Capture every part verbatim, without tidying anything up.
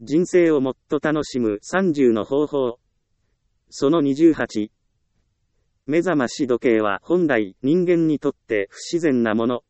人生をもっと楽しむさんじゅうの方法。そのにじゅうはち。目覚まし時計は本来人間にとって不自然なもの。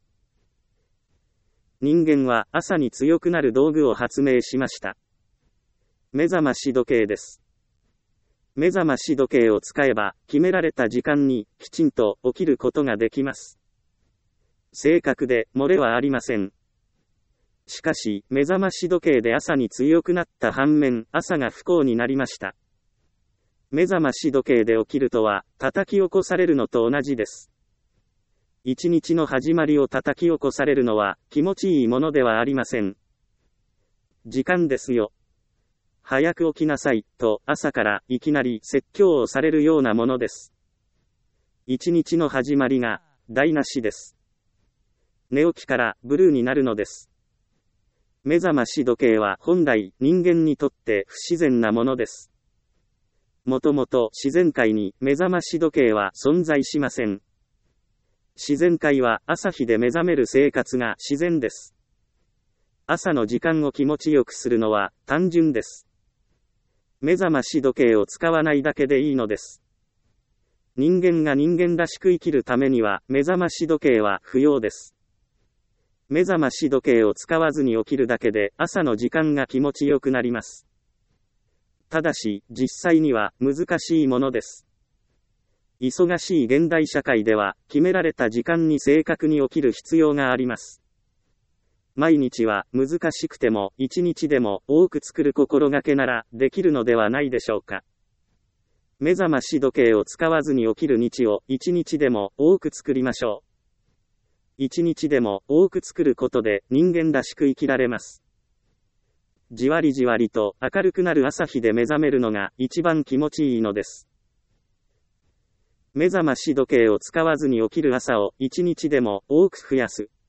人間は朝に強くなる道具を発明しました。目覚まし時計です。目覚まし時計を使えば決められた時間にきちんと起きることができます。正確で漏れはありません。しかし、目覚まし時計で朝に強くなった反面、朝が不幸になりました。目覚まし時計で起きるとは、叩き起こされるのと同じです。一日の始まりを叩き起こされるのは、気持ちいいものではありません。時間ですよ。早く起きなさい、と朝からいきなり説教をされるようなものです。一日の始まりが台無しです。寝起きからブルーになるのです。目覚まし時計は本来人間にとって不自然なものです。もともと自然界に目覚まし時計は存在しません。自然界は朝日で目覚める生活が自然です。朝の時間を気持ちよくするのは単純です。目覚まし時計を使わないだけでいいのです。人間が人間らしく生きるためには目覚まし時計は不要です。目覚まし時計を使わずに起きるだけで朝の時間が気持ちよくなります。ただし、実際には難しいものです。忙しい現代社会では決められた時間に正確に起きる必要があります。毎日は難しくても一日でも多く作る心がけならできるのではないでしょうか。目覚まし時計を使わずに起きる日を一日でも多く作りましょう。一日でも多く作ることで人間らしく生きられます。じわりじわりと明るくなる朝日で目覚めるのが一番気持ちいいのです。目覚まし時計を使わずに起きる朝を一日でも多く増やす。